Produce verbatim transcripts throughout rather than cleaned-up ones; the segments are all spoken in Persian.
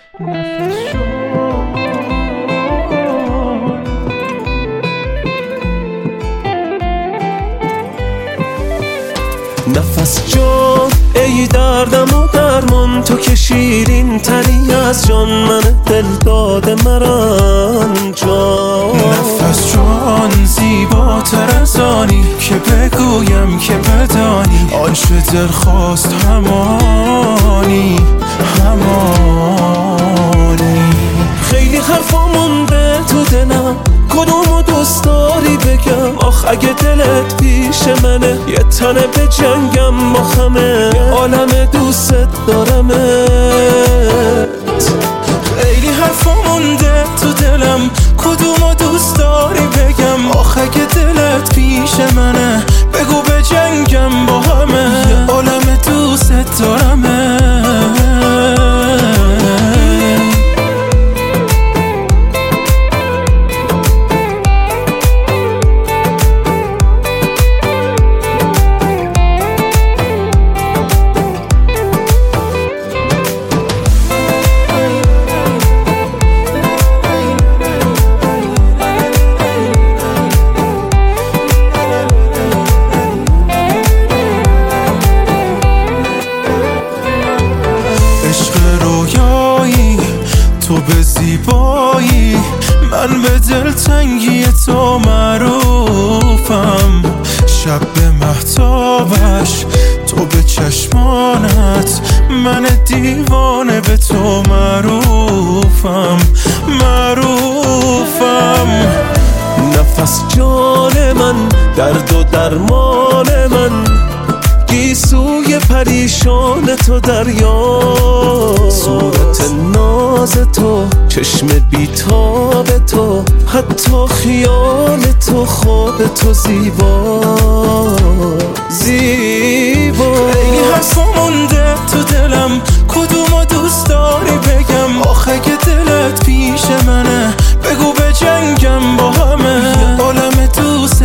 نفس جان ای دردم و درمان، تو که شیرین تری از جان، من دل داده مران جان. نفس جان زیباتر از آنی که بگویم که بدانی، آنچه دل خواست همانی همانی. خیلی حرفا مونده تو دلم، کدومو دوست داری بگم؟ آخ اگه دلت پیش منه، یه تنه به جنگم با همه، یه عالم دوست دارمت. خیلی حرفا مونده تو دلم، کدومو دوست داری بگم؟ آخ اگه دلت پیش منه، بگو به جنگم با همه، یه عالم دوست دارمت. تو به زیبایی، من به دلتنگی تو معروفم. شب به مهتابش، تو به چشمانت، من دیوانه به تو معروفم معروفم. نفس جان من، درد و درمان من، گیسوی پریشان تو دریا، صورت ناز تو، چشم بیتاب تو، حتی خیال تو، خواب تو زیبا زیبا. خیلی حرفا مونده تو دلم، کدومو دوست داری بگم؟ آخه اگه دلت پیش منه، بگو به جنگم با همه، یه عالم دوست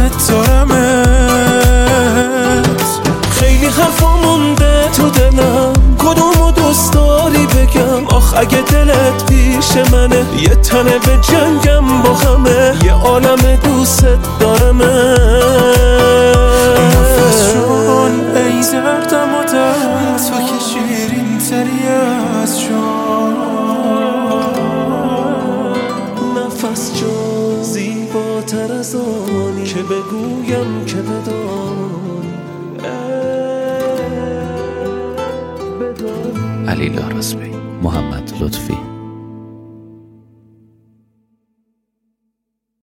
دارمت. خیلی حرفا مونده تو دلم، کدومو دوست داری بگم؟ آخ اگه دلت پیش منه، یه تنه به جنگم با همه، یه عالم دوست دارمت. نفس جان ای دردم و درد، تو که شیرین تری از جان. نفس جان زیباتر از آنی که بگویم که بدانی. علی لارزبی، محمد لطفی.